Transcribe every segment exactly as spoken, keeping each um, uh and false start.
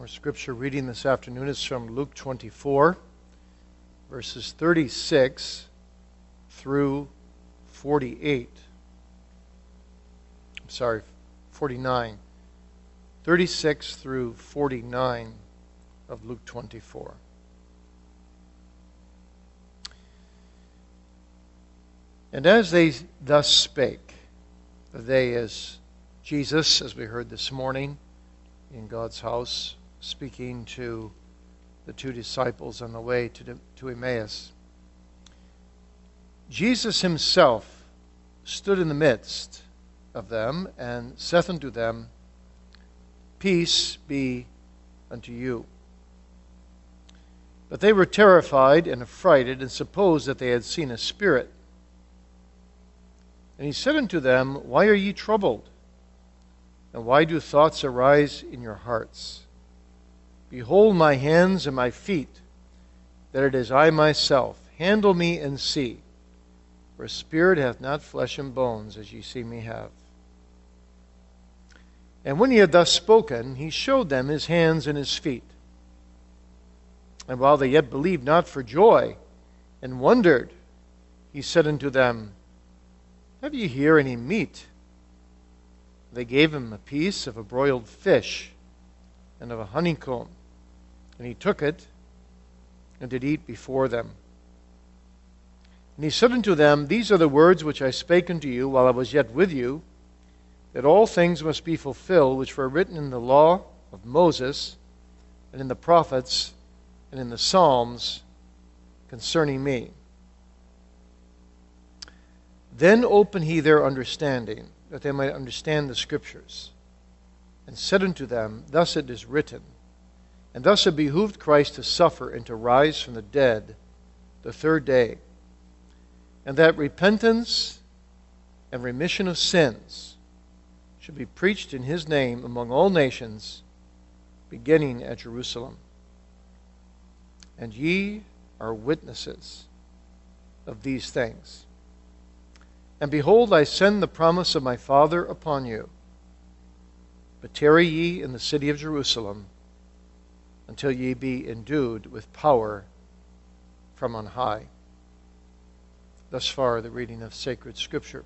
Our scripture reading this afternoon is from Luke twenty-four, verses thirty-six through forty-eight. I'm sorry, forty-nine. thirty-six through forty-nine of Luke twenty-four. And as they thus spake, they as Jesus, as we heard this morning in God's house, speaking to the two disciples on the way to, to Emmaus, Jesus himself stood in the midst of them and saith unto them, Peace be unto you. But they were terrified and affrighted, and supposed that they had seen a spirit. And he said unto them, Why are ye troubled? And why do thoughts arise in your hearts? Behold my hands and my feet, that it is I myself. Handle me and see. For a spirit hath not flesh and bones, as ye see me have. And when he had thus spoken, he showed them his hands and his feet. And while they yet believed not for joy, and wondered, he said unto them, Have ye here any meat? They gave him a piece of a broiled fish and of a honeycomb. And he took it and did eat before them. And he said unto them, These are the words which I spake unto you while I was yet with you, that all things must be fulfilled which were written in the law of Moses, and in the prophets, and in the Psalms concerning me. Then opened he their understanding, that they might understand the Scriptures, and said unto them, Thus it is written, and thus it behooved Christ to suffer and to rise from the dead the third day, and that repentance and remission of sins should be preached in his name among all nations, beginning at Jerusalem. And ye are witnesses of these things. And behold, I send the promise of my Father upon you. But tarry ye in the city of Jerusalem until ye be endued with power from on high. Thus far, the reading of sacred Scripture.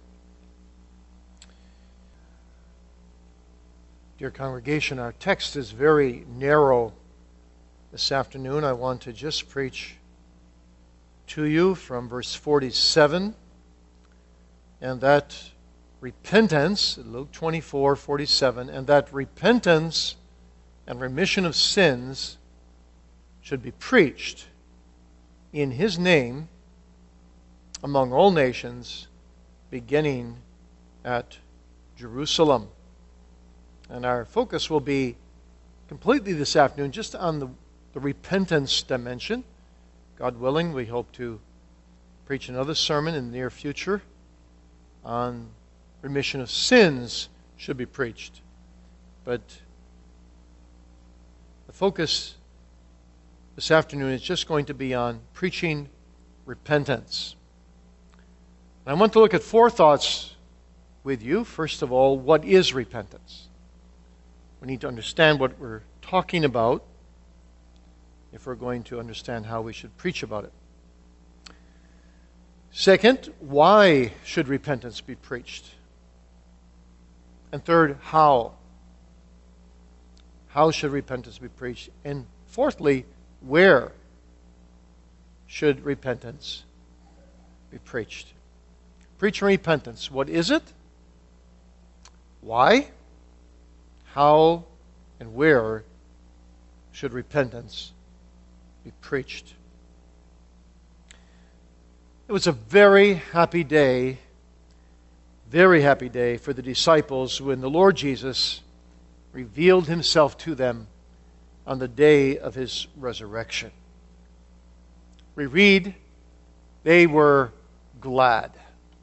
Dear congregation, our text is very narrow this afternoon. I want to just preach to you from verse forty-seven. And that repentance, Luke twenty-four, forty-seven, and that repentance and remission of sins should be preached in his name among all nations, beginning at Jerusalem. And our focus will be completely this afternoon just on the, the repentance dimension. God willing, we hope to preach another sermon in the near future on remission of sins should be preached. But the focus this afternoon is just going to be on preaching repentance. And I want to look at four thoughts with you. First of all, what is repentance? We need to understand what we're talking about if we're going to understand how we should preach about it. Second, why should repentance be preached? And third, how? How should repentance be preached? And fourthly, where should repentance be preached? Preaching repentance, what is it? Why? How and where should repentance be preached? It was a very happy day, very happy day for the disciples when the Lord Jesus revealed himself to them on the day of his resurrection. We read, they were glad.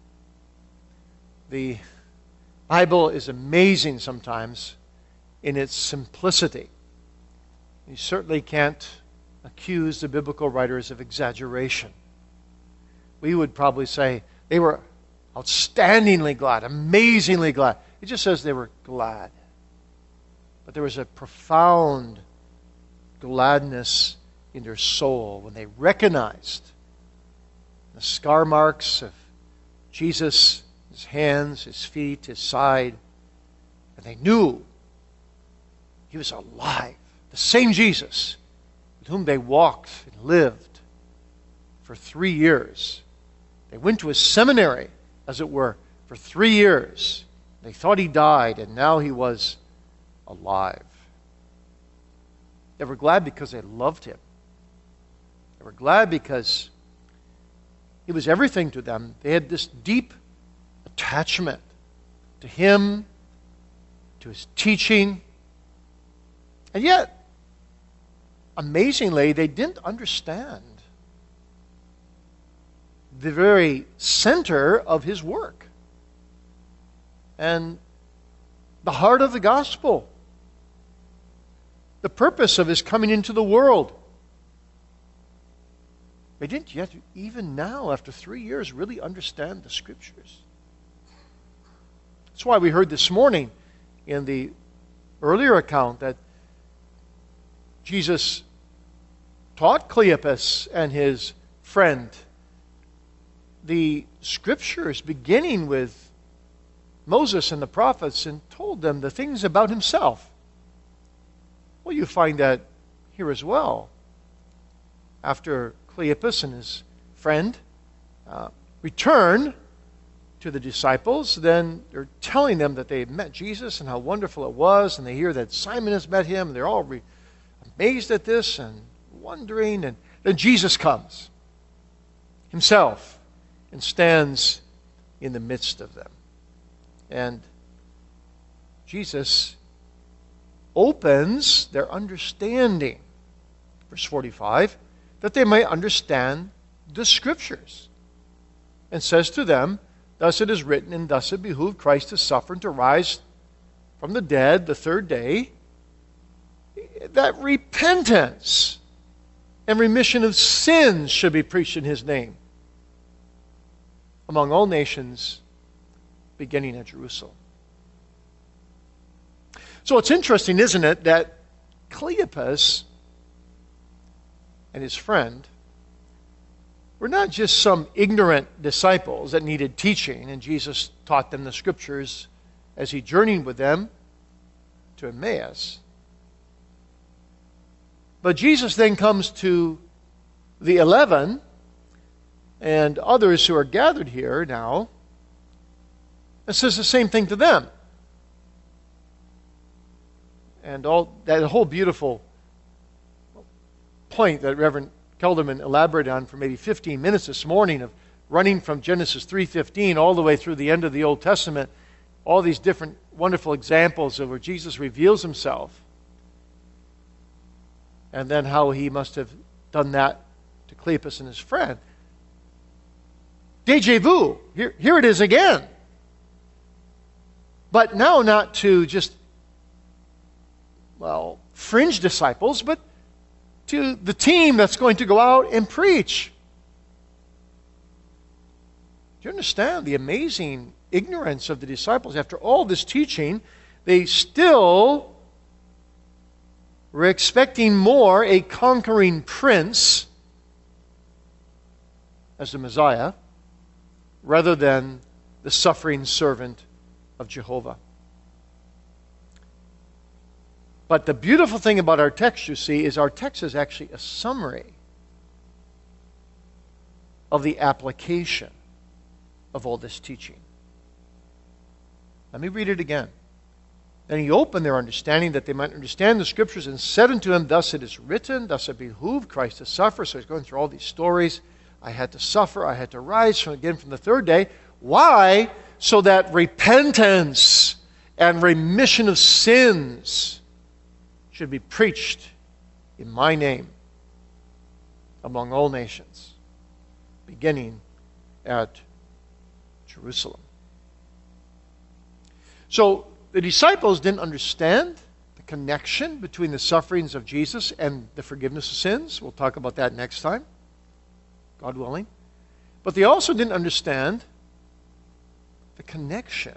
The Bible is amazing sometimes in its simplicity. You certainly can't accuse the biblical writers of exaggeration. We would probably say they were outstandingly glad, amazingly glad. It just says they were glad. But there was a profound gladness in their soul when they recognized the scar marks of Jesus, his hands, his feet, his side, and they knew he was alive. The same Jesus with whom they walked and lived for three years. They went to a seminary, as it were, for three years. They thought he died, and now he was alive. They were glad because they loved him. They were glad because he was everything to them. They had this deep attachment to him, to his teaching. And yet, amazingly, they didn't understand the very center of his work and the heart of the gospel, the purpose of his coming into the world. They didn't yet, even now, after three years, really understand the Scriptures. That's why we heard this morning in the earlier account that Jesus taught Cleopas and his friend the Scriptures, beginning with Moses and the prophets, and told them the things about himself. Well, you find that here as well. After Cleopas and his friend uh, return to the disciples, then they're telling them that they met Jesus and how wonderful it was, and they hear that Simon has met him, and they're all re- amazed at this and wondering, and then Jesus comes himself and stands in the midst of them. And Jesus opens their understanding, verse forty-five, that they may understand the Scriptures, and says to them, thus it is written, and thus it behooved Christ to suffer and to rise from the dead the third day, that repentance and remission of sins should be preached in his name among all nations, beginning at Jerusalem. So it's interesting, isn't it, that Cleopas and his friend were not just some ignorant disciples that needed teaching, and Jesus taught them the Scriptures as he journeyed with them to Emmaus. But Jesus then comes to the eleven and others who are gathered here now and says the same thing to them. And all that whole beautiful point that Reverend Kelderman elaborated on for maybe fifteen minutes this morning, of running from Genesis three fifteen all the way through the end of the Old Testament, all these different wonderful examples of where Jesus reveals himself, and then how he must have done that to Cleopas and his friend. Deja vu. Here, here it is again. But now not to just, well, fringe disciples, but to the team that's going to go out and preach. Do you understand the amazing ignorance of the disciples? After all this teaching, they still were expecting more, a conquering prince as the Messiah, rather than the suffering servant of Jehovah. But the beautiful thing about our text, you see, is our text is actually a summary of the application of all this teaching. Let me read it again. Then he opened their understanding that they might understand the Scriptures, and said unto them, thus it is written, thus it behooved Christ to suffer. So he's going through all these stories. I had to suffer, I had to rise from, again from the third day. Why? So that repentance and remission of sins should be preached in my name among all nations, beginning at Jerusalem. So the disciples didn't understand the connection between the sufferings of Jesus and the forgiveness of sins. We'll talk about that next time, God willing. But they also didn't understand the connection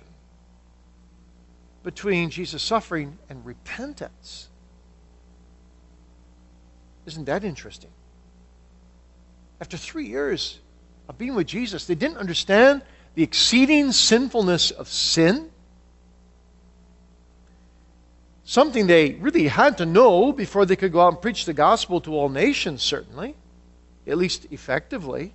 between Jesus' suffering and repentance. Isn't that interesting? After three years of being with Jesus, they didn't understand the exceeding sinfulness of sin. Something they really had to know before they could go out and preach the gospel to all nations, certainly, at least effectively.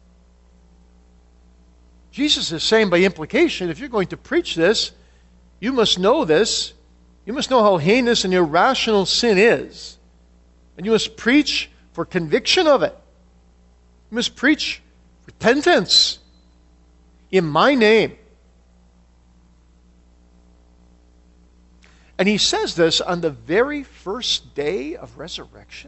Jesus is saying by implication, if you're going to preach this, you must know this. You must know how heinous and irrational sin is. And you must preach for conviction of it. You must preach repentance in my name. And he says this on the very first day of resurrection.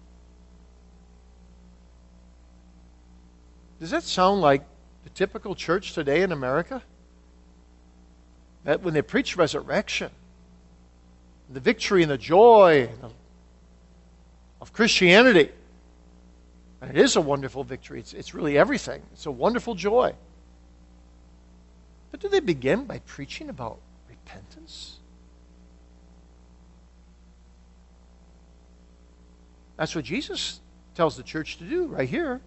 Does that sound like the typical church today in America? That when they preach resurrection, the victory and the joy of Christianity, and it is a wonderful victory. It's, it's really everything. It's a wonderful joy. But do they begin by preaching about repentance? That's what Jesus tells the church to do right here.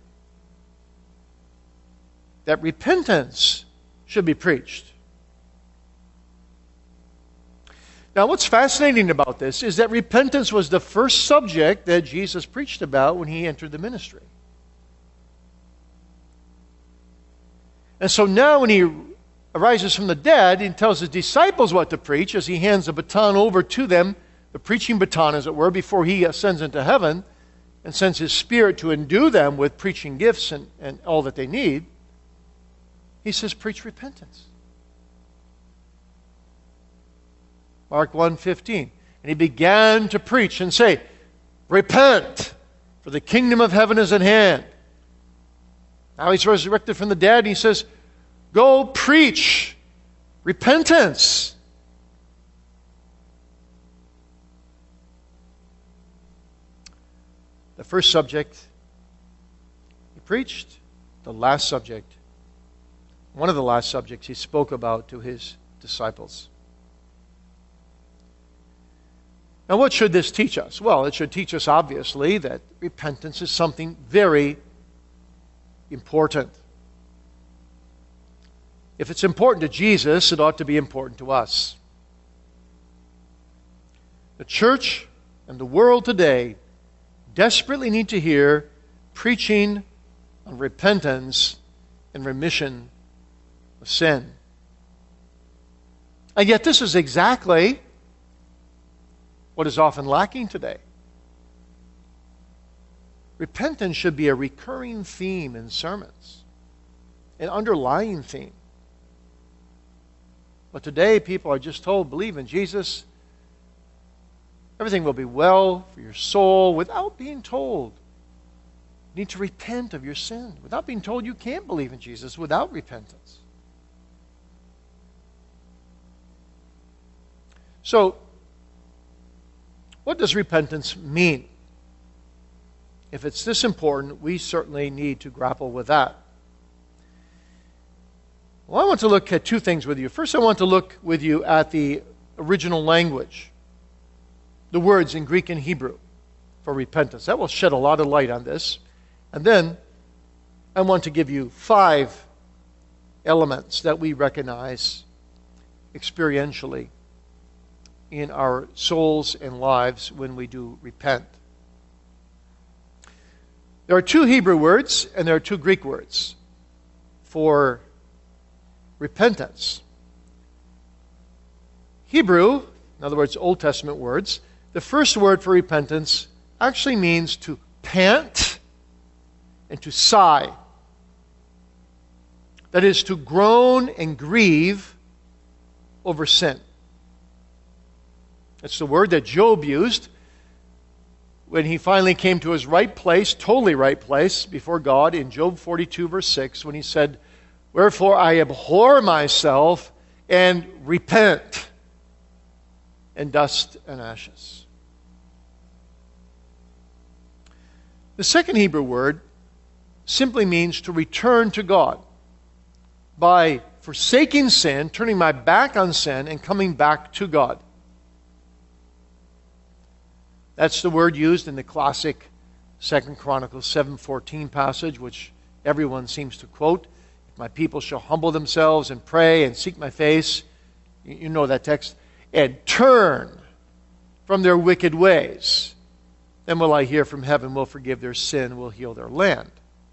That repentance should be preached. Now, what's fascinating about this is that repentance was the first subject that Jesus preached about when he entered the ministry. And so now when he arises from the dead, he tells his disciples what to preach as he hands the baton over to them, the preaching baton, as it were, before he ascends into heaven and sends his Spirit to endue them with preaching gifts and, and all that they need. He says, preach repentance. Mark one fifteen. And he began to preach and say, repent, for the kingdom of heaven is at hand. Now he's resurrected from the dead, and he says, go preach repentance. The first subject he preached, the last subject, one of the last subjects he spoke about to his disciples. Now, what should this teach us? Well, it should teach us, obviously, that repentance is something very important. If it's important to Jesus, it ought to be important to us. The church and the world today desperately need to hear preaching on repentance and remission of sin. And yet this is exactly what is often lacking today. Repentance should be a recurring theme in sermons, an underlying theme. But today people are just told, believe in Jesus, everything will be well for your soul, without being told you need to repent of your sin, without being told you can't believe in Jesus without repentance. So, what does repentance mean? If it's this important, we certainly need to grapple with that. Well, I want to look at two things with you. First, I want to look with you at the original language, the words in Greek and Hebrew for repentance. That will shed a lot of light on this. And then I want to give you five elements that we recognize experientially in our souls and lives when we do repent. There are two Hebrew words and there are two Greek words for repentance. Hebrew, in other words, Old Testament words, the first word for repentance actually means to pant and to sigh. That is, to groan and grieve over sin. It's the word that Job used when he finally came to his right place, totally right place before God in Job forty-two verse six, when he said, wherefore I abhor myself and repent in dust and ashes. The second Hebrew word simply means to return to God by forsaking sin, turning my back on sin, and coming back to God. That's the word used in the classic Second Chronicles seven fourteen passage, which everyone seems to quote. If my people shall humble themselves and pray and seek my face, you know that text, and turn from their wicked ways, then will I hear from heaven, will forgive their sin, will heal their land.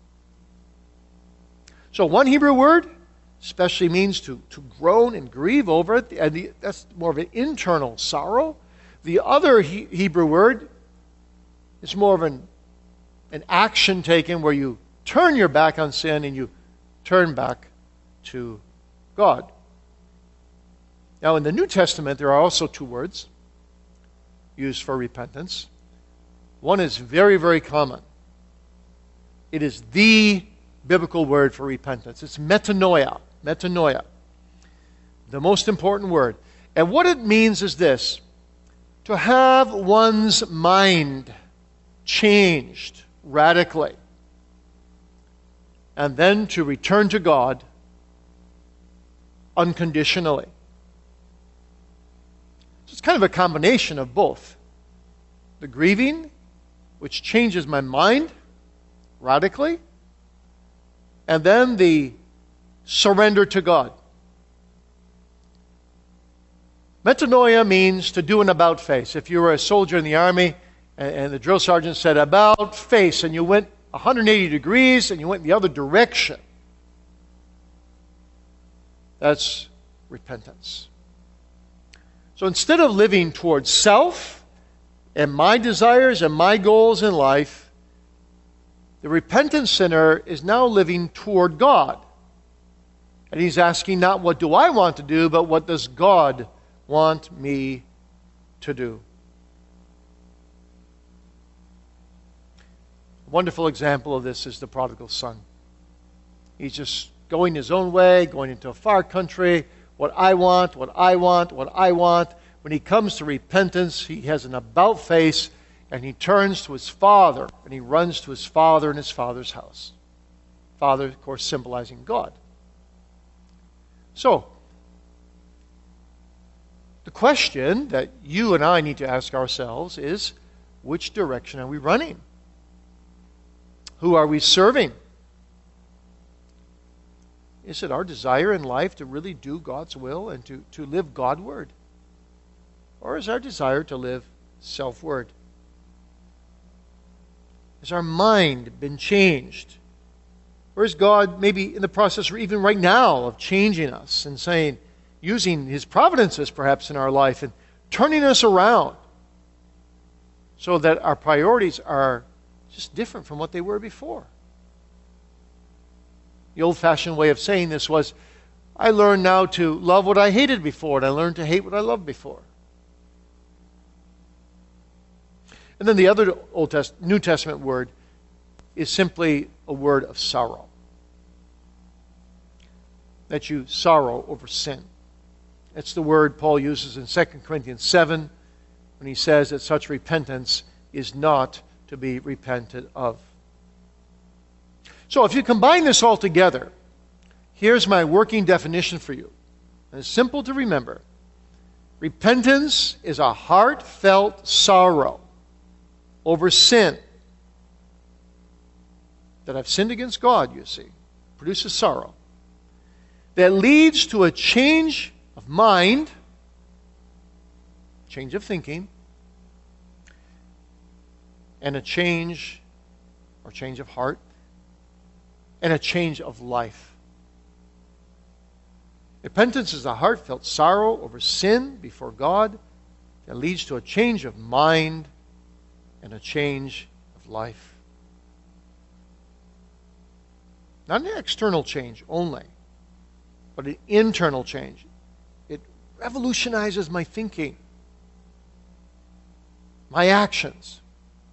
So one Hebrew word especially means to, to groan and grieve over it. And the, that's more of an internal sorrow. The other he, Hebrew word is more of an, an action taken where you turn your back on sin and you turn back to God. Now in the New Testament there are also two words used for repentance. One is very, very common. It is the biblical word for repentance. It's metanoia. Metanoia. The most important word. And what it means is this: to have one's mind changed radically, and then to return to God unconditionally. So it's kind of a combination of both. The grieving, which changes my mind radically, and then the surrender to God. Metanoia means to do an about face. If you were a soldier in the army and, and the drill sergeant said about face and you went one hundred eighty degrees and you went the other direction, that's repentance. So instead of living towards self and my desires and my goals in life, the repentant sinner is now living toward God. And he's asking not what do I want to do, but what does God want me to do? A wonderful example of this is the prodigal son. He's just going his own way, going into a far country. What I want, what I want, what I want. When he comes to repentance, he has an about face, and he turns to his father, and he runs to his father in his father's house. Father, of course, symbolizing God. So, the question that you and I need to ask ourselves is, which direction are we running? Who are we serving? Is it our desire in life to really do God's will and to, to live Godward? Or is our desire to live self-ward? Has our mind been changed? Or is God maybe in the process, or even right now, of changing us and saying, using His providences perhaps in our life and turning us around so that our priorities are just different from what they were before? The old-fashioned way of saying this was, I learned now to love what I hated before, and I learned to hate what I loved before. And then the other Old Test- New Testament word is simply a word of sorrow. That you sorrow over sin. It's the word Paul uses in Second Corinthians seven when he says that such repentance is not to be repented of. So if you combine this all together, here's my working definition for you. And it's simple to remember. Repentance is a heartfelt sorrow over sin. That I've sinned against God, you see. Produces sorrow. That leads to a change of mind, change of thinking, and a change or change of heart, and a change of life. Repentance is a heartfelt sorrow over sin before God that leads to a change of mind and a change of life. Not an external change only, but an internal change. It revolutionizes my thinking, my actions,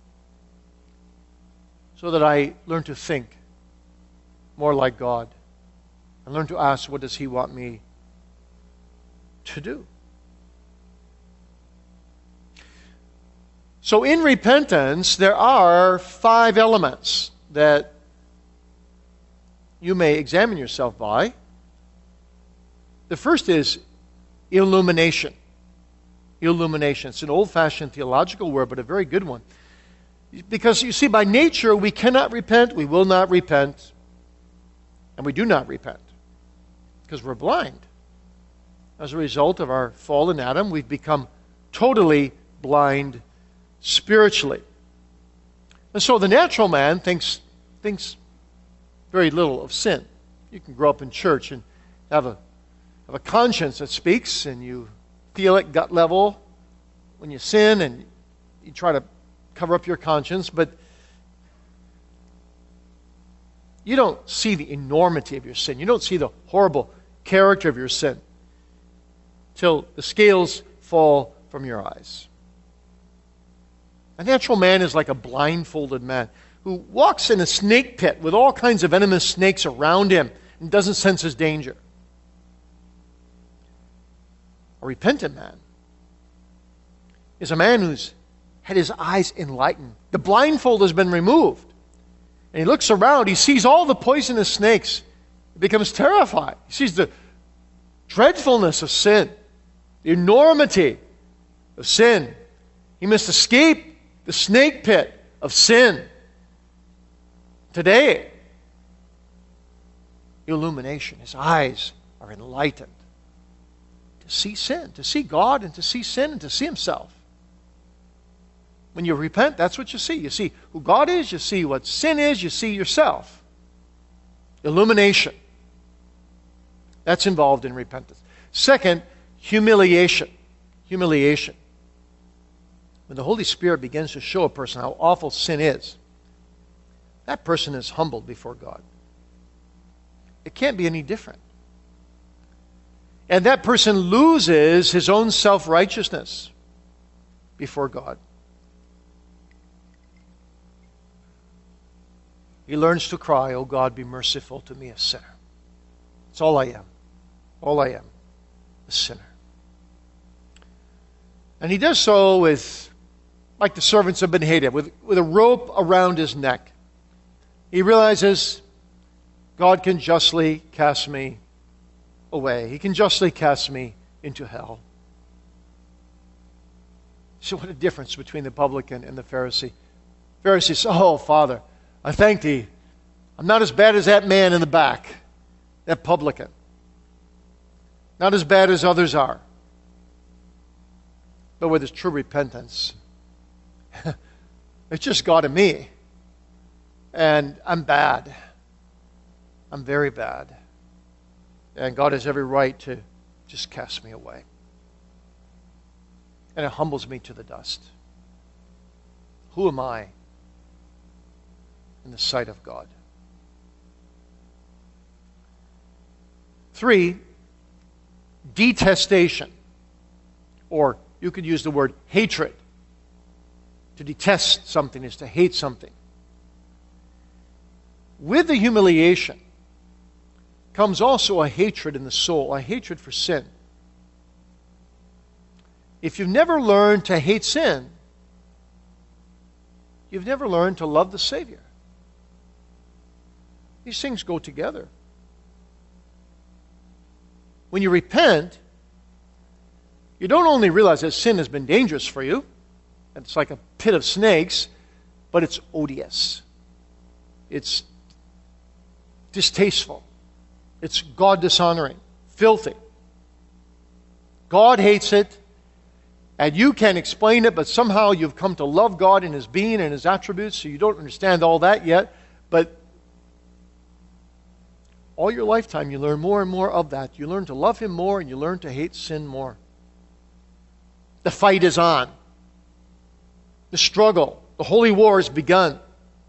so that I learn to think more like God and learn to ask, what does He want me to do? So in repentance, there are five elements that you may examine yourself by. The first is illumination. Illumination. It's an old-fashioned theological word, but a very good one. Because you see, by nature, we cannot repent, we will not repent, and we do not repent. Because we're blind. As a result of our fall in Adam, we've become totally blind spiritually. And so the natural man thinks, thinks very little of sin. You can grow up in church and have a, have a conscience that speaks, and you feel it gut level when you sin, and you try to cover up your conscience, but you don't see the enormity of your sin. You don't see the horrible character of your sin till the scales fall from your eyes. A natural man is like a blindfolded man who walks in a snake pit with all kinds of venomous snakes around him and doesn't sense his danger. A repentant man is a man who's had his eyes enlightened. The blindfold has been removed. And he looks around, he sees all the poisonous snakes. He becomes terrified. He sees the dreadfulness of sin, the enormity of sin. He must escape the snake pit of sin. Today, illumination, his eyes are enlightened to see sin, to see God and to see sin and to see himself. When you repent, that's what you see. You see who God is, you see what sin is, you see yourself. Illumination. That's involved in repentance. Second, humiliation. Humiliation. When the Holy Spirit begins to show a person how awful sin is, that person is humbled before God. It can't be any different. And that person loses his own self-righteousness before God. He learns to cry, "Oh God, be merciful to me, a sinner." It's all I am. All I am. A sinner. And he does so with, like the servants of Ben-Hadad, with, with a rope around his neck. He realizes God can justly cast me away. He can justly cast me into hell. So what a difference between the publican and the Pharisee. Pharisee says, "Oh, Father, I thank thee. I'm not as bad as that man in the back, that publican. Not as bad as others are." But with his true repentance, it's just God and me. And I'm bad. I'm very bad. And God has every right to just cast me away. And it humbles me to the dust. Who am I in the sight of God? Three, detestation. Or you could use the word hatred. To detest something is to hate something. With the humiliation comes also a hatred in the soul, a hatred for sin. If you've never learned to hate sin, you've never learned to love the Savior. These things go together. When you repent, you don't only realize that sin has been dangerous for you, it's like a pit of snakes, but it's odious. It's distasteful. It's God-dishonoring, filthy. God hates it, and you can't explain it, but somehow you've come to love God in His being and His attributes, so you don't understand all that yet, but all your lifetime you learn more and more of that. You learn to love Him more, and you learn to hate sin more. The fight is on. The struggle, the holy war has begun.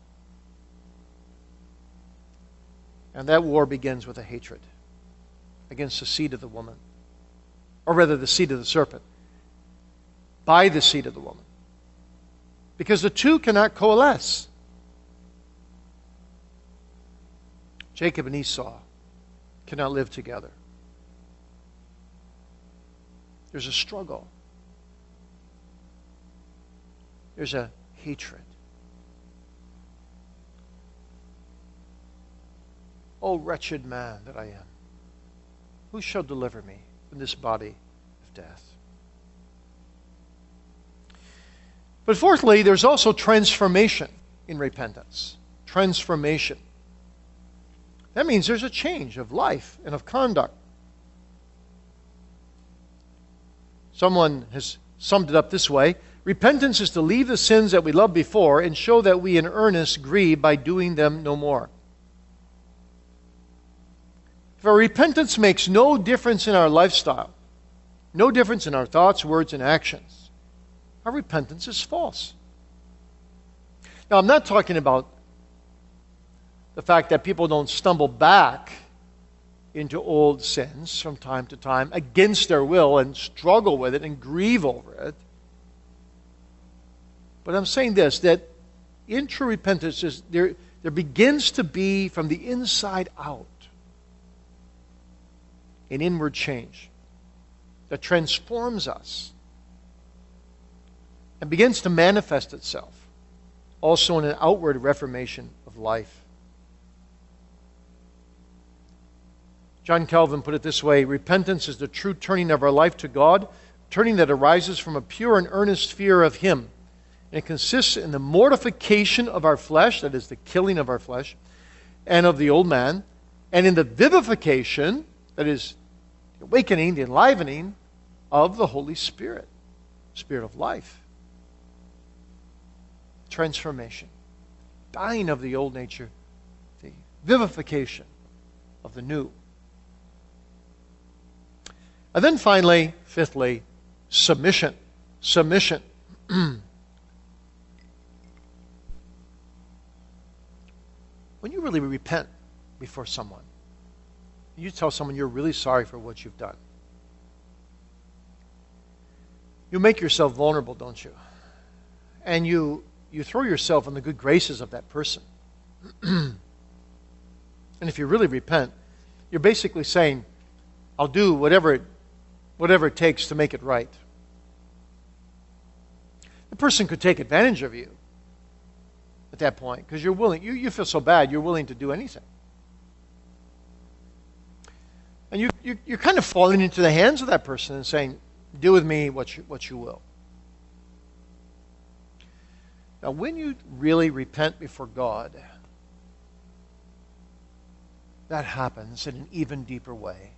And that war begins with a hatred against the seed of the woman. Or rather, the seed of the serpent. By the seed of the woman. Because the two cannot coalesce. Jacob and Esau cannot live together. There's a struggle. There's a hatred. O wretched man that I am, who shall deliver me from this body of death? But fourthly, there's also transformation in repentance. Transformation. That means there's a change of life and of conduct. Someone has summed it up this way: repentance is to leave the sins that we loved before and show that we in earnest grieve by doing them no more. If our repentance makes no difference in our lifestyle, no difference in our thoughts, words, and actions, our repentance is false. Now, I'm not talking about the fact that people don't stumble back into old sins from time to time against their will and struggle with it and grieve over it. But I'm saying this, that in true repentance, is there, there begins to be, from the inside out, an inward change that transforms us and begins to manifest itself also in an outward reformation of life. John Calvin put it this way: repentance is the true turning of our life to God, turning that arises from a pure and earnest fear of Him. And it consists in the mortification of our flesh, that is the killing of our flesh, and of the old man, and in the vivification, that is the awakening, the enlivening of the Holy Spirit, Spirit of life. Transformation. Dying of the old nature, the vivification of the new. And then finally, fifthly, submission. Submission. When you really repent before someone, you tell someone you're really sorry for what you've done. You make yourself vulnerable, don't you? And you, you throw yourself in the good graces of that person. And if you really repent, you're basically saying, I'll do whatever it, whatever it takes to make it right. The person could take advantage of you at that point because you're willing, you, you feel so bad, you're willing to do anything. And you, you, you're kind of falling into the hands of that person and saying, do with me what you, what you will. Now, when you really repent before God, that happens in an even deeper way.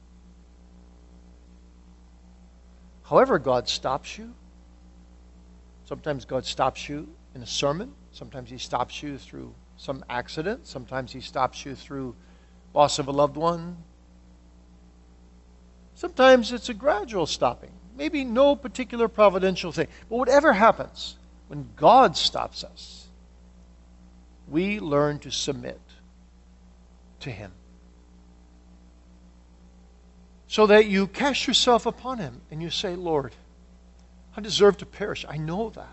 However, God stops you. Sometimes God stops you in a sermon. Sometimes He stops you through some accident. Sometimes He stops you through loss of a loved one. Sometimes it's a gradual stopping. Maybe no particular providential thing. But whatever happens, when God stops us, we learn to submit to Him. So that you cast yourself upon Him and you say, Lord, I deserve to perish. I know that.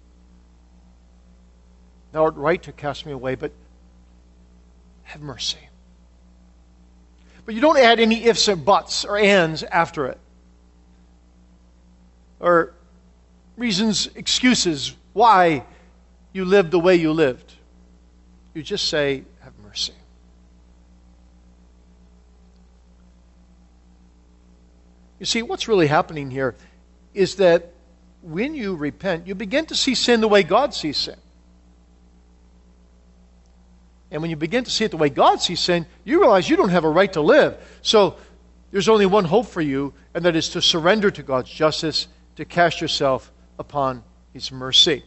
Thou art right to cast me away, but have mercy. But you don't add any ifs or buts or ands after it. Or reasons, excuses why you lived the way you lived. You just say, have mercy. You see, what's really happening here is that when you repent, you begin to see sin the way God sees sin. And when you begin to see it the way God sees sin, you realize you don't have a right to live. So there's only one hope for you, and that is to surrender to God's justice, to cast yourself upon His mercy.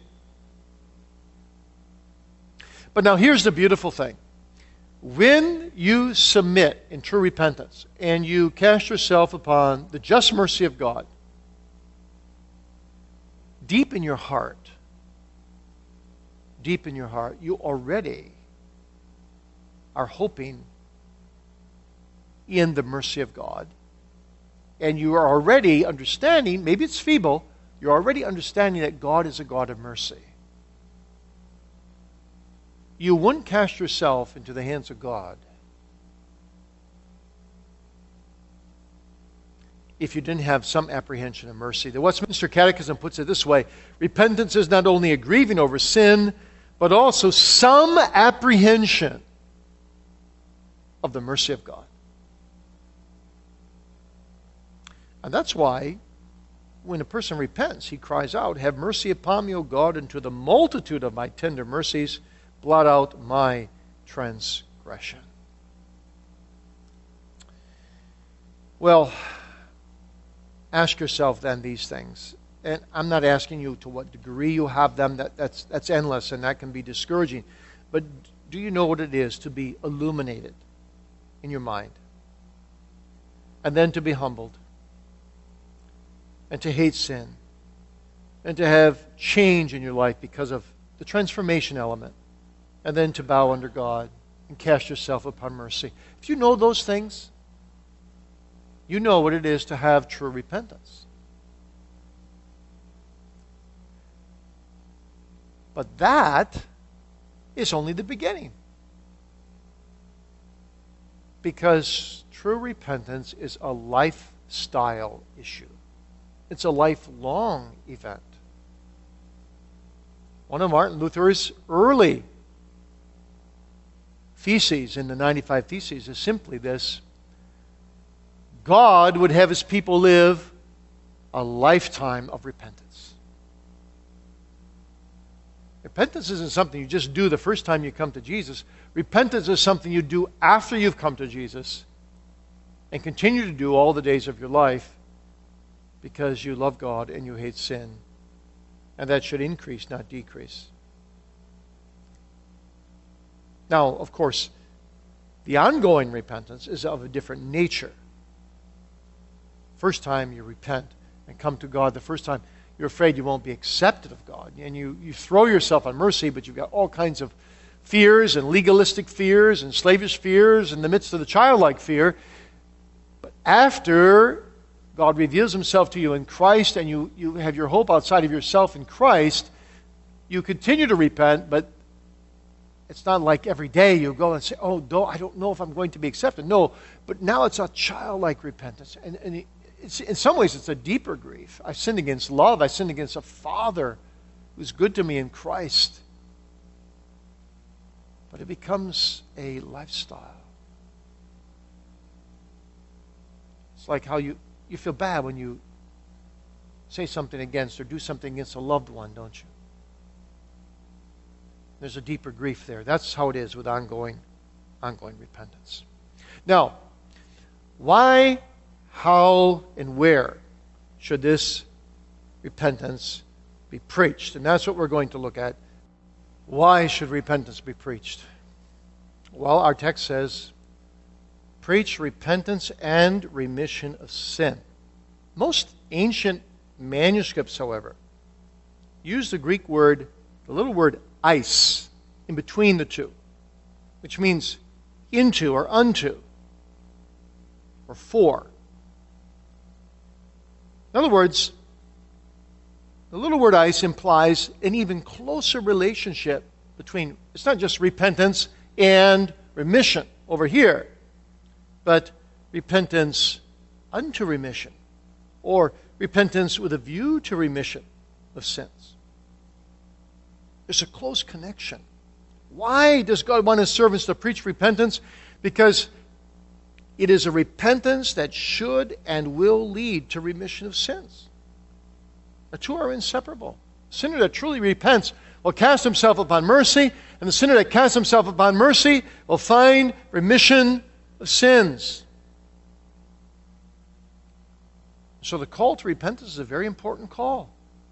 But now here's the beautiful thing. When you submit in true repentance and you cast yourself upon the just mercy of God, deep in your heart, deep in your heart, you already are hoping in the mercy of God. And you are already understanding, maybe it's feeble, you're already understanding that God is a God of mercy. You wouldn't cast yourself into the hands of God if you didn't have some apprehension of mercy. The Westminster Catechism puts it this way: repentance is not only a grieving over sin, but also some apprehension of the mercy of God. And that's why when a person repents, he cries out, "Have mercy upon me, O God, and to the multitude of my tender mercies, blot out my transgression." Well, ask yourself then these things. And I'm not asking you to what degree you have them. That, that's, that's endless, and that can be discouraging. But do you know what it is to be illuminated in your mind? And then to be humbled. And to hate sin. And to have change in your life because of the transformation element. And then to bow under God and cast yourself upon mercy. If you know those things, you know what it is to have true repentance. But that is only the beginning. Because true repentance is a lifestyle issue. It's a lifelong event. One of Martin Luther's early theses in the ninety-five Theses is simply this: God would have His people live a lifetime of repentance. Repentance isn't something you just do the first time you come to Jesus. Repentance is something you do after you've come to Jesus and continue to do all the days of your life because you love God and you hate sin. And that should increase, not decrease. Now, of course, the ongoing repentance is of a different nature. First time you repent and come to God, the first time you're afraid you won't be accepted of God. And you, you throw yourself on mercy, but you've got all kinds of fears and legalistic fears and slavish fears in the midst of the childlike fear. But after God reveals Himself to you in Christ and you, you have your hope outside of yourself in Christ, you continue to repent, but it's not like every day you go and say, "Oh, no, I don't know if I'm going to be accepted." No, but now it's a childlike repentance. And, and it's, in some ways, it's a deeper grief. I sinned against love. I sinned against a Father who's good to me in Christ. But it becomes a lifestyle. It's like how you, you feel bad when you say something against or do something against a loved one, don't you? There's a deeper grief there. That's how it is with ongoing, ongoing repentance. Now, why, how, and where should this repentance be preached? And that's what we're going to look at. Why should repentance be preached? Well, our text says, "Preach repentance and remission of sin." Most ancient manuscripts, however, use the Greek word, the little word "eis," in between the two, which means into or unto or for. In other words, the little word "eis" implies an even closer relationship between, it's not just repentance and remission over here, but repentance unto remission, or repentance with a view to remission of sins. There's a close connection. Why does God want His servants to preach repentance? Because it is a repentance that should and will lead to remission of sins. The two are inseparable. The sinner that truly repents will cast himself upon mercy, and the sinner that casts himself upon mercy will find remission of sins. So the call to repentance is a very important call.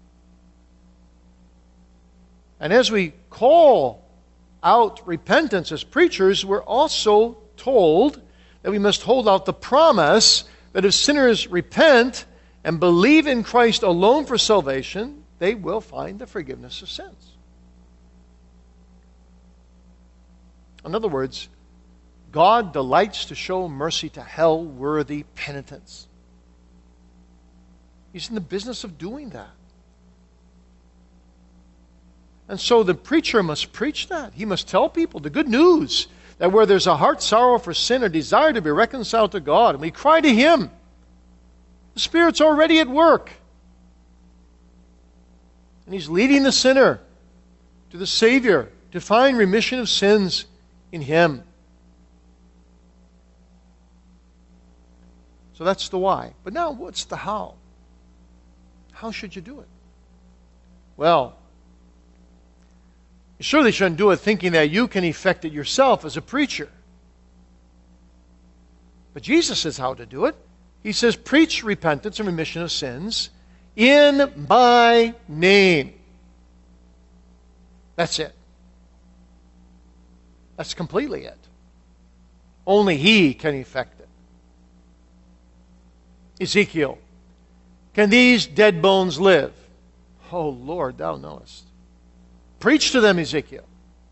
And as we call out repentance as preachers, we're also told that we must hold out the promise that if sinners repent and believe in Christ alone for salvation, they will find the forgiveness of sins. In other words, God delights to show mercy to hell-worthy penitents. He's in the business of doing that. And so the preacher must preach that. He must tell people the good news that where there's a heart sorrow for sin, a desire to be reconciled to God, and we cry to Him, the Spirit's already at work. And He's leading the sinner to the Savior to find remission of sins in Him. So that's the why. But now, what's the how? How should you do it? Well, you surely shouldn't do it thinking that you can effect it yourself as a preacher. But Jesus says how to do it. He says, preach repentance and remission of sins in my name. That's it. That's completely it. Only He can effect it. Ezekiel, can these dead bones live? Oh, Lord, thou knowest. Preach to them, Ezekiel.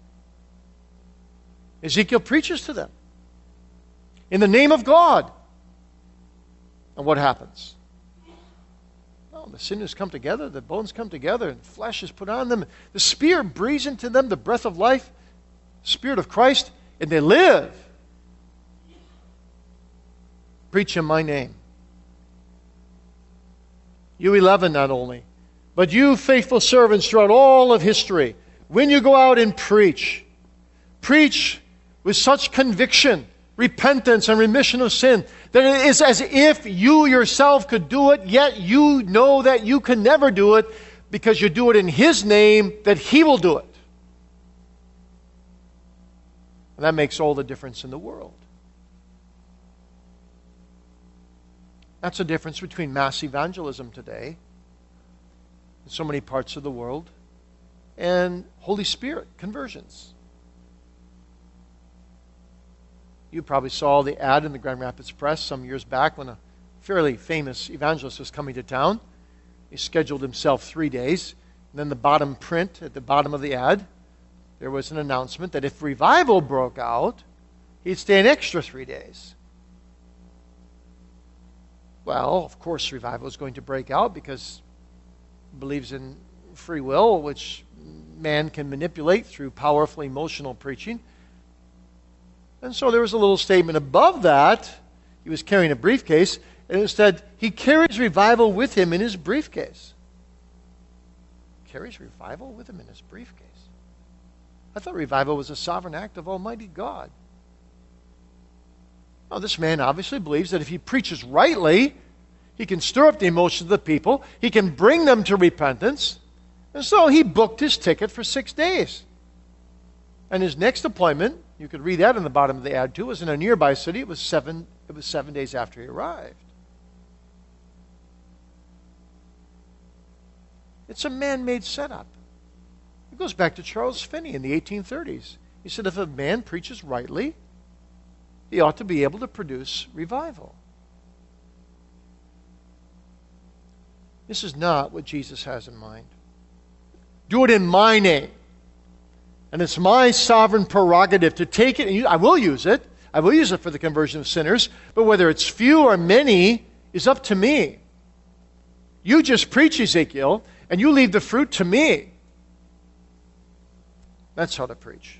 Ezekiel preaches to them in the name of God. And what happens? Oh, the sinews come together, the bones come together, and flesh is put on them. The Spirit breathes into them the breath of life, Spirit of Christ, and they live. Preach in my name. You eleven not only, but you faithful servants throughout all of history, when you go out and preach, preach with such conviction, repentance, and remission of sin, that it is as if you yourself could do it, yet you know that you can never do it, because you do it in His name, that He will do it. And that makes all the difference in the world. That's the difference between mass evangelism today, in so many parts of the world, and Holy Spirit conversions. You probably saw the ad in the Grand Rapids Press some years back when a fairly famous evangelist was coming to town. He scheduled himself three days. And then the bottom print at the bottom of the ad, there was an announcement that if revival broke out, he'd stay an extra three days. Well, of course, revival is going to break out because it believes in free will, which man can manipulate through powerful emotional preaching. And so there was a little statement above that. He was carrying a briefcase, and it said, he carries revival with him in his briefcase. Carries revival with him in his briefcase? I thought revival was a sovereign act of Almighty God. Now, this man obviously believes that if he preaches rightly, he can stir up the emotions of the people, he can bring them to repentance, and so he booked his ticket for six days. And his next appointment, you could read that in the bottom of the ad too, was in a nearby city. It was seven, it was seven days after he arrived. It's a man-made setup. It goes back to Charles Finney in the eighteen thirties. He said if a man preaches rightly, he ought to be able to produce revival. This is not what Jesus has in mind. Do it in my name. And it's my sovereign prerogative to take it, and use, I will use it. I will use it for the conversion of sinners. But whether it's few or many is up to me. You just preach, Ezekiel, and you leave the fruit to me. That's how to preach.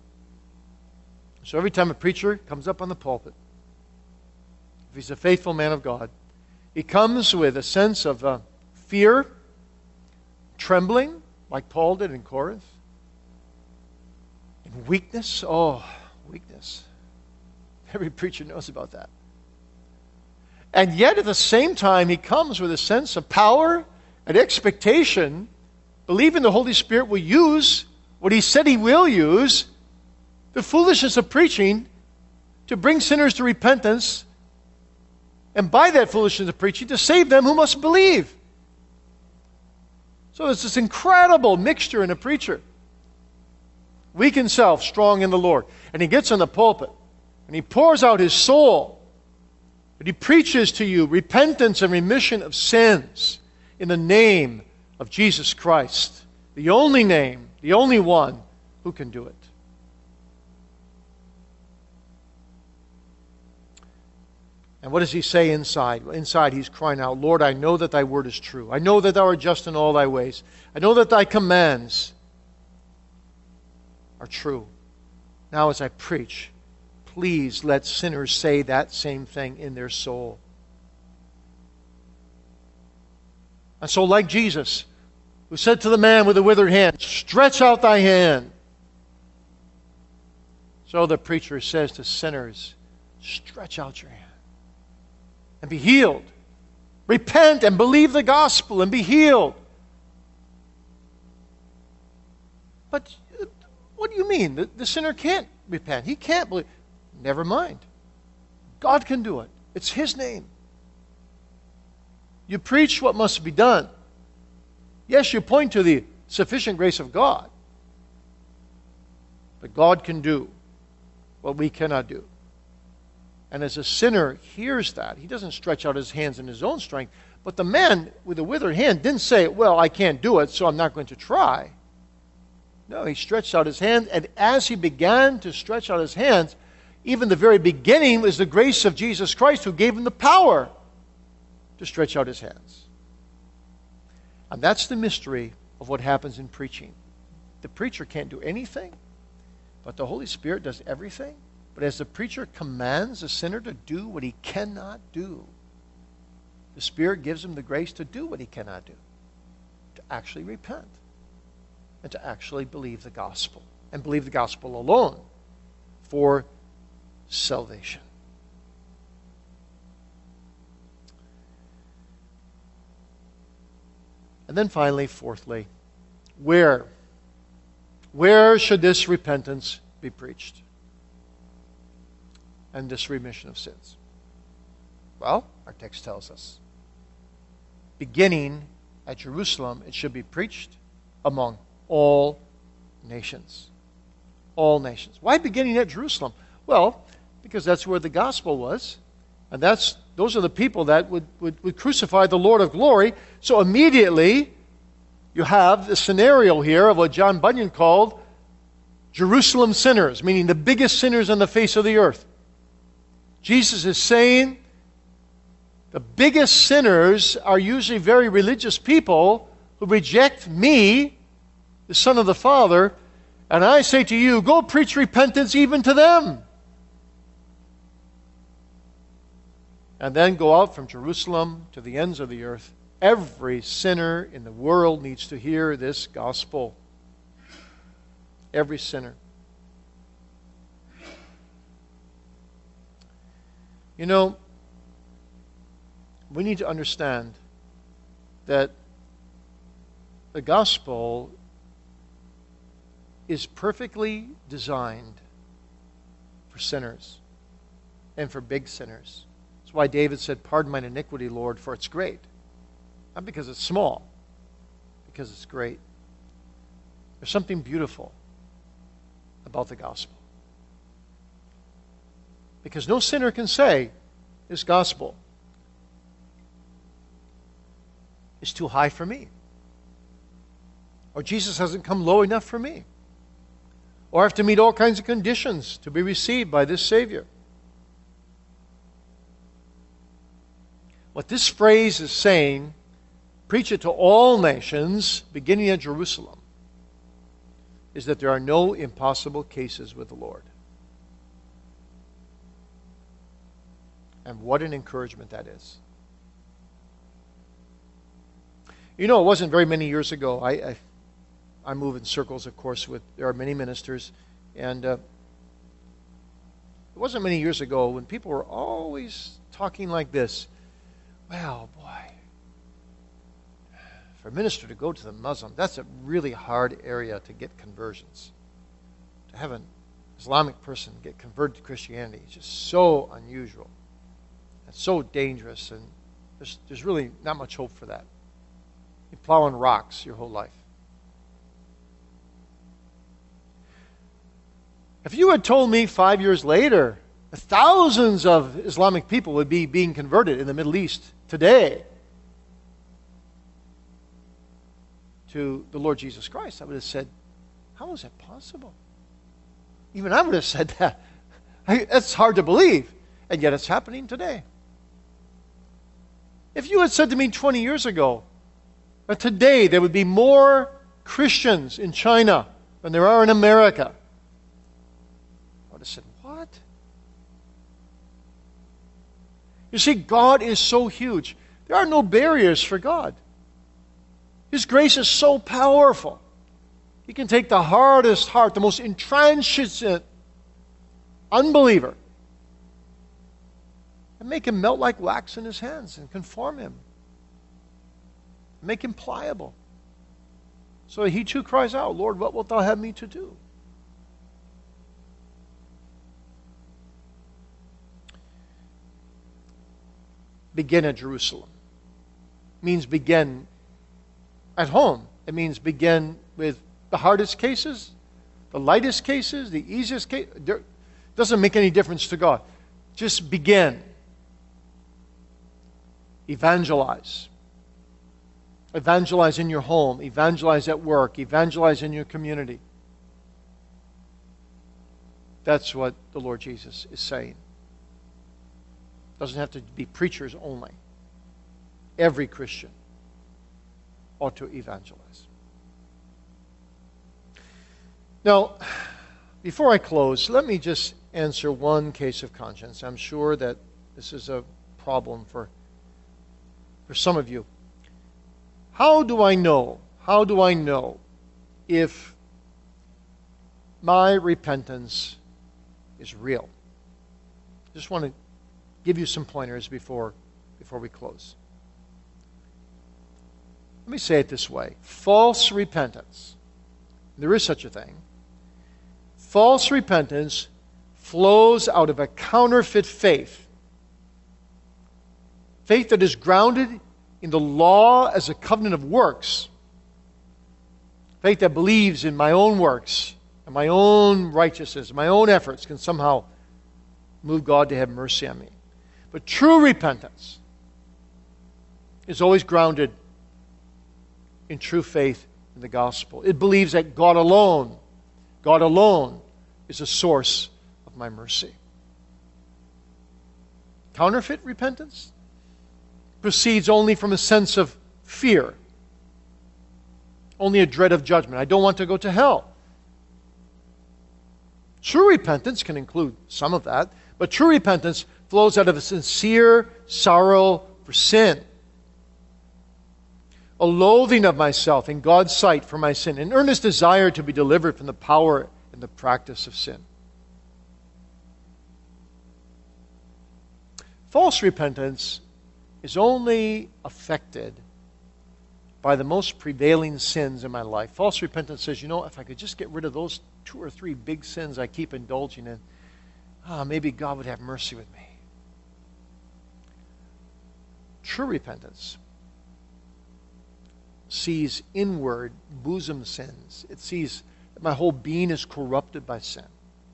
So every time a preacher comes up on the pulpit, if he's a faithful man of God, he comes with a sense of uh, fear, trembling, like Paul did in Corinth, and weakness. Oh, weakness. Every preacher knows about that. And yet at the same time, he comes with a sense of power and expectation, believing the Holy Spirit will use what He said He will use, the foolishness of preaching, to bring sinners to repentance, and by that foolishness of preaching, to save them who must believe. So there's this incredible mixture in a preacher. Weak in self, strong in the Lord. And he gets on the pulpit, and he pours out his soul. But he preaches to you repentance and remission of sins in the name of Jesus Christ, the only name, the only one who can do it. And what does he say inside? Inside he's crying out, Lord, I know that thy word is true. I know that thou art just in all thy ways. I know that thy commands are true. Now as I preach, please let sinners say that same thing in their soul. And so like Jesus, who said to the man with the withered hand, stretch out thy hand. So the preacher says to sinners, stretch out your hand and be healed. Repent and believe the gospel and be healed. But what do you mean? The, the sinner can't repent. He can't believe. Never mind. God can do it. It's His name. You preach what must be done. Yes, you point to the sufficient grace of God. But God can do what we cannot do. And as a sinner hears that, he doesn't stretch out his hands in his own strength. But the man with the withered hand didn't say, well, I can't do it, so I'm not going to try. No, he stretched out his hand, and as he began to stretch out his hands, even the very beginning was the grace of Jesus Christ who gave him the power to stretch out his hands. And that's the mystery of what happens in preaching. The preacher can't do anything, but the Holy Spirit does everything. But as the preacher commands a sinner to do what he cannot do, the Spirit gives him the grace to do what he cannot do, to actually repent and to actually believe the gospel, and believe the gospel alone for salvation. And then finally, fourthly, where? Where should this repentance be preached? And this remission of sins? Well, our text tells us. Beginning at Jerusalem, it should be preached among all nations. All nations. Why beginning at Jerusalem? Well, because that's where the gospel was. And that's those are the people that would, would, would crucify the Lord of glory. So immediately, you have the scenario here of what John Bunyan called Jerusalem sinners, meaning the biggest sinners on the face of the earth. Jesus is saying the biggest sinners are usually very religious people who reject me, the Son of the Father, and I say to you, go preach repentance even to them. And then go out from Jerusalem to the ends of the earth. Every sinner in the world needs to hear this gospel. Every sinner. You know, we need to understand that the gospel is perfectly designed for sinners and for big sinners. That's why David said, pardon mine iniquity, Lord, for it's great. Not because it's small, because it's great. There's something beautiful about the gospel. Because no sinner can say, this gospel is too high for me. Or Jesus hasn't come low enough for me. Or I have to meet all kinds of conditions to be received by this Savior. What this phrase is saying, preach it to all nations, beginning at Jerusalem, is that there are no impossible cases with the Lord. And what an encouragement that is. You know, it wasn't very many years ago. I I, I move in circles, of course, with there are many ministers. And uh, it wasn't many years ago when people were always talking like this. Well, boy, for a minister to go to the Muslim, that's a really hard area to get conversions. To have an Islamic person get converted to Christianity is just so unusual. It's so dangerous, and there's, there's really not much hope for that. You're plowing rocks your whole life. If you had told me five years later, thousands of Islamic people would be being converted in the Middle East today to the Lord Jesus Christ, I would have said, how is that possible? Even I would have said that. I, that's hard to believe, and yet it's happening today. If you had said to me twenty years ago that today there would be more Christians in China than there are in America, I would have said, what? You see, God is so huge. There are no barriers for God. His grace is so powerful. He can take the hardest heart, the most intransigent unbeliever, and make him melt like wax in his hands and conform him Make him pliable. So he too cries out, Lord, what wilt thou have me to do? Begin at Jerusalem. Means begin at home. It means begin with the hardest cases, the lightest cases, the easiest case. It doesn't make any difference to God. Just begin. Evangelize. Evangelize in your home. Evangelize at work. Evangelize in your community. That's what the Lord Jesus is saying. Doesn't have to be preachers only. Every Christian ought to evangelize. Now, before I close, let me just answer one case of conscience. I'm sure that this is a problem for, for some of you. How do I know? How do I know if my repentance is real? I just want to give you some pointers before, before we close. Let me say it this way. False repentance, there is such a thing. False repentance flows out of a counterfeit faith. Faith that is grounded in the law as a covenant of works. Faith that believes in my own works and my own righteousness, my own efforts can somehow move God to have mercy on me. But true repentance is always grounded in true faith in the gospel. It believes that God alone, God alone is a source of my mercy. Counterfeit repentance proceeds only from a sense of fear, only a dread of judgment. I don't want to go to hell. True repentance can include some of that, but true repentance flows out of a sincere sorrow for sin, a loathing of myself in God's sight for my sin, an earnest desire to be delivered from the power and the practice of sin. False repentance is only affected by the most prevailing sins in my life. False repentance says, you know, if I could just get rid of those two or three big sins I keep indulging in, ah, maybe God would have mercy with me. True repentance sees inward bosom sins. It sees that my whole being is corrupted by sin.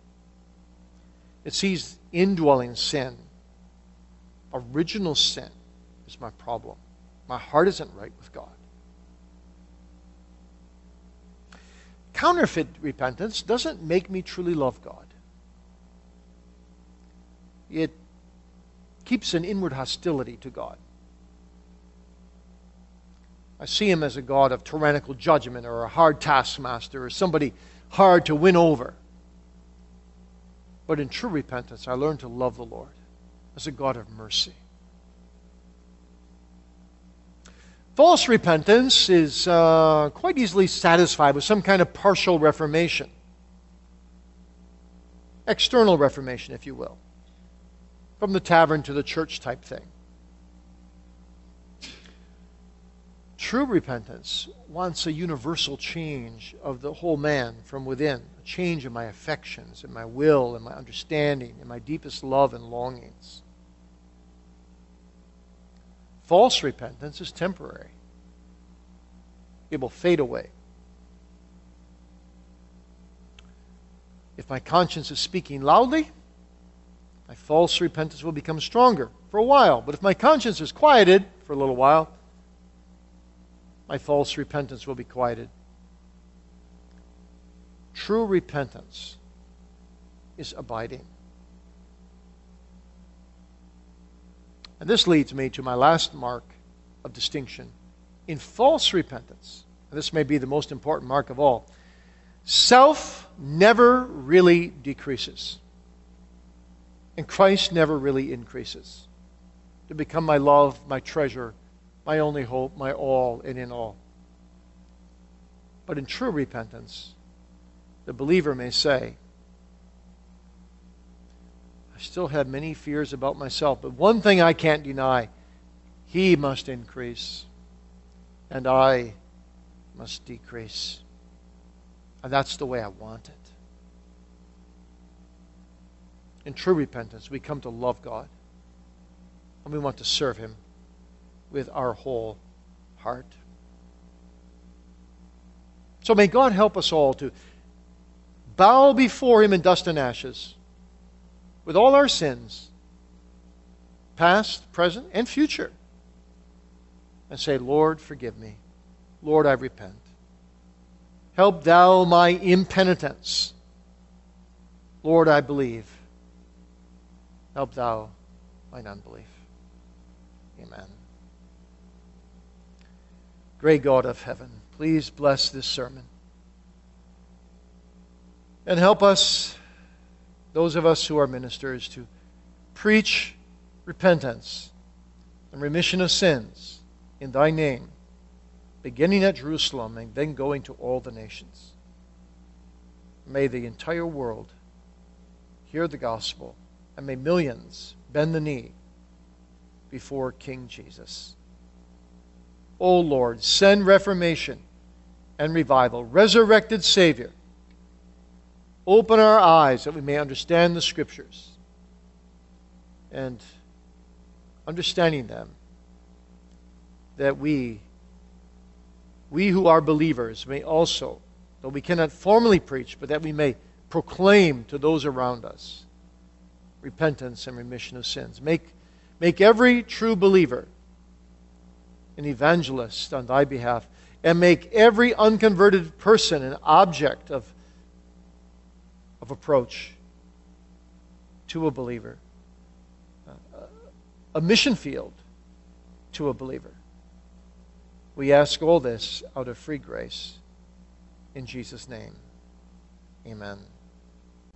It sees indwelling sin. Original sin is my problem. My heart isn't right with God. Counterfeit repentance doesn't make me truly love God. It keeps an inward hostility to God. I see him as a God of tyrannical judgment or a hard taskmaster or somebody hard to win over. But in true repentance, I learn to love the Lord as a God of mercy. False repentance is uh, quite easily satisfied with some kind of partial reformation. External reformation, if you will. From the tavern to the church type thing. True repentance wants a universal change of the whole man from within. A change in my affections, in my will, in my understanding, in my deepest love and longings. False repentance is temporary. It will fade away. If my conscience is speaking loudly, my false repentance will become stronger for a while. But if my conscience is quieted for a little while, my false repentance will be quieted. True repentance is abiding. And this leads me to my last mark of distinction. In false repentance, and this may be the most important mark of all, self never really decreases. And Christ never really increases to become my love, my treasure, my only hope, my all, and in all. But in true repentance, the believer may say, I still have many fears about myself, but one thing I can't deny, He must increase. and I must decrease. And that's the way I want it. In true repentance, we come to love God, and we want to serve Him with our whole heart. So may God help us all to bow before Him in dust and ashes with all our sins, past, present, and future, and say, Lord, forgive me. Lord, I repent. Help Thou my impenitence. Lord, I believe. Help Thou mine unbelief. Amen. Great God of heaven, please bless this sermon. And help us, those of us who are ministers, to preach repentance and remission of sins in Thy name, beginning at Jerusalem and then going to all the nations. May the entire world hear the gospel, and may millions bend the knee before King Jesus. O Lord, send reformation and revival. Resurrected Savior, open our eyes that we may understand the Scriptures, and understanding them, that we, we who are believers may also, though we cannot formally preach, but that we may proclaim to those around us repentance and remission of sins. Make, make every true believer an evangelist on Thy behalf, and make every unconverted person an object of, of approach to a believer, a mission field to a believer. We ask all this out of free grace. In Jesus' name, amen.